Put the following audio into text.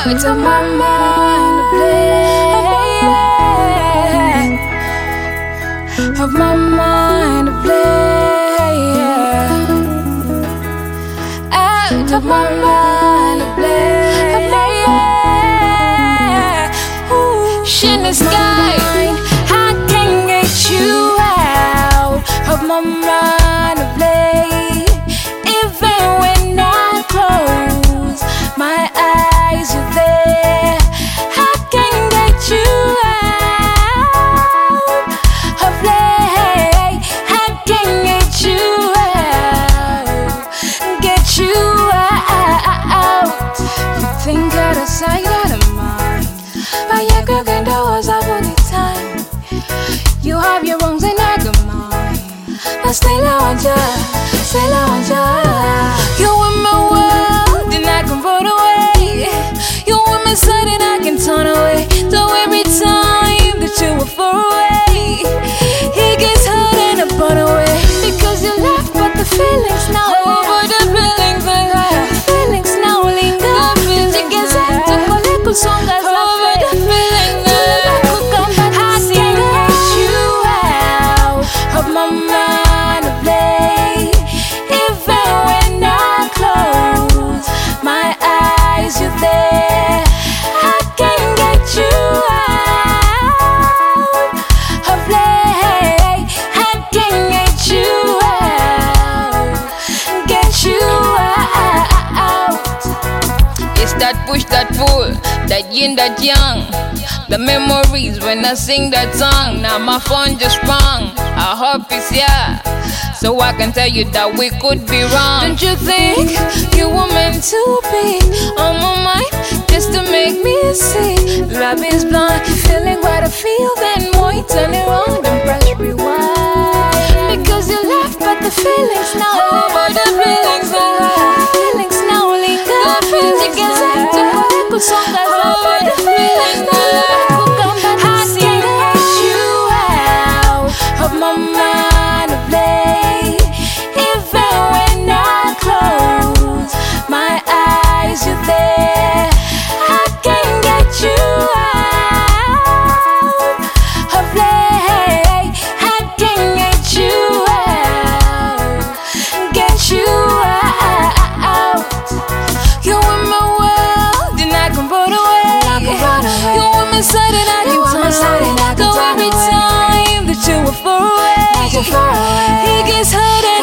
out of my mind to play, of my mind to play, out of my mind to play, in the sky. I can't get you out of my mind to play. Even when I close my eyes, you're there. I can't get you out of play. I can't get you out. Get you out. You think out of sight, out of mind, but you can do us up all the time. You have your wrongs and I got mine. But stay low on ya, stay low on ya. You in my world and I can run away. You in my side and I can turn away. So every time that you are far away, he gets hurt and I burn away. Because you left but the feelings now over the feelings I have. The feelings now linger. You get sent to collect a song as over the feelings I can't get you out of my mind to play. Even when I close my eyes, you're there. I can't get you out of play. I can't get you out. Get you out. It's that push, that pull, that yin, that yang. The memories when I sing that song. Now my phone just rang. I hope it's yeah, so I can tell you that we could be wrong. Don't you think you were meant to be on my mind, just to make me see? Love is blind, feeling what I feel, then more. Turn it on, then press rewind. Because you left, but the feelings now over the feelings I have. The feelings now linger. The feelings get sent to collect a song that's over the feelings I have. Of my mind to play. Even when I close my eyes, you're there. I can't get you out of play. I can't get you out. Get you out. You in my world and I can run away. You in my side and I can turn away. So every time that you were far away, he gets hurt.